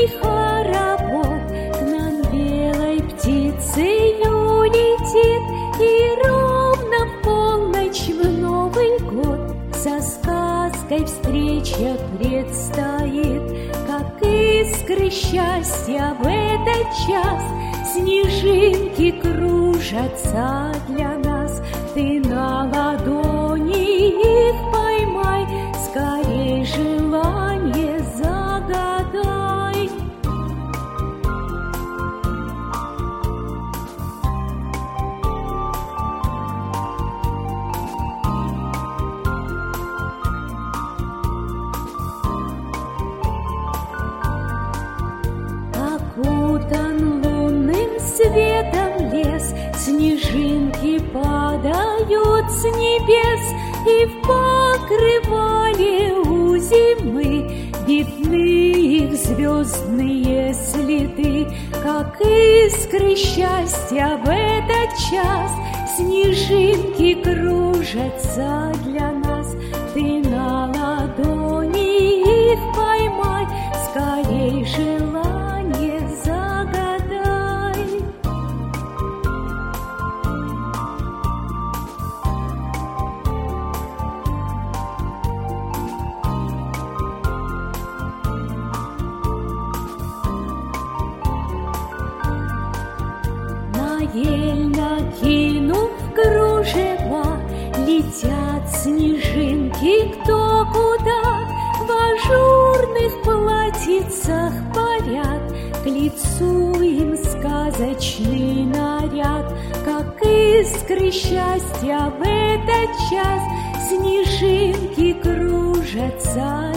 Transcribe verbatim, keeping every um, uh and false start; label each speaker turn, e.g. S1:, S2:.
S1: весенний хоровод к нам белой птицею летит, и ровно в полночь в Новый год со сказкой встреча предстоит. Как искры счастья в этот час снежинки кружатся для нас. Ты на ладони их поймай, скорей желание загадай. Окутан лунным светом лес, снежинки падают с небес, и в покрывале у зимы видны их звездные следы. Как искры счастья в этот час снежинки кружатся для нас. Ты на ладони их поймай, скорей желание загадай. На ель накинув кружева, летят снежинки кто куда. В ажурных платьицах парят, к лицу им сказочный наряд. Как искры счастья в этот час снежинки кружатся